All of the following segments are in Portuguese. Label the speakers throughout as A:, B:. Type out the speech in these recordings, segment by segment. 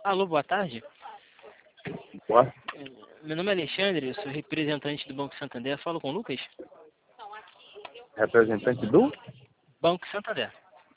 A: Alô, boa tarde.
B: Boa.
A: Meu nome é Alexandre, eu sou representante do Banco Santander. Falo com o Lucas?
B: Representante do?
A: Banco Santander.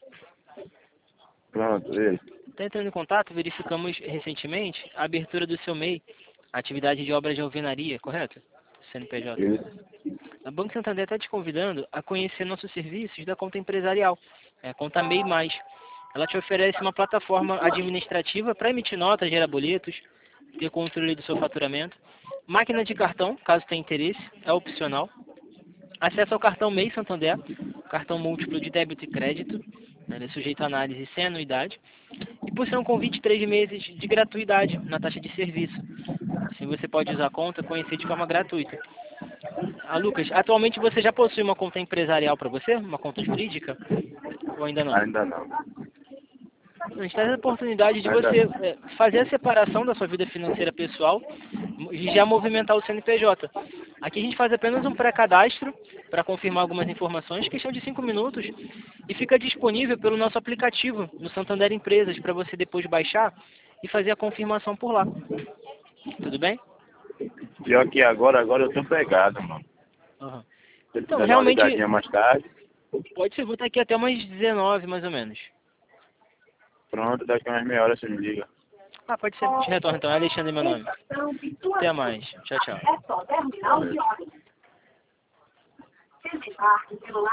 B: Pronto, ele.
A: Está entrando em contato, verificamos recentemente a abertura do seu MEI, atividade de obras de alvenaria, correto? CNPJ.
B: Isso.
A: A Banco Santander está te convidando a conhecer nossos serviços da conta empresarial, a conta MEI+. Ela te oferece uma plataforma administrativa para emitir notas, gerar boletos, ter controle do seu faturamento. Máquina de cartão, caso tenha interesse, é opcional. Acesso ao cartão MEI Santander, cartão múltiplo de débito e crédito, ele é sujeito a análise sem anuidade. E por ser um convite de 3 meses de gratuidade na taxa de serviço. Assim você pode usar a conta, conhecer de forma gratuita. Lucas, atualmente você já possui uma conta empresarial para você? Uma conta jurídica? Ou ainda não?
B: Ainda não.
A: A gente traz a oportunidade de você fazer a separação da sua vida financeira pessoal e já movimentar o CNPJ. Aqui a gente faz apenas um pré-cadastro para confirmar algumas informações, questão de 5 minutos, e fica disponível pelo nosso aplicativo no Santander Empresas para você depois baixar e fazer a confirmação por lá. Tudo bem?
B: Pior que agora eu tô pegado, mano.
A: Uhum.
B: Se
A: Então,
B: quiser dar uma
A: realmente,
B: ligadinha mais tarde,
A: pode ser, vou estar aqui até umas 19, mais ou menos.
B: pronto, daqui a umas meia hora você me liga.
A: Pode ser. Te retorno então. É Alexandre meu nome. Até mais. Tchau, tchau.
B: Valeu.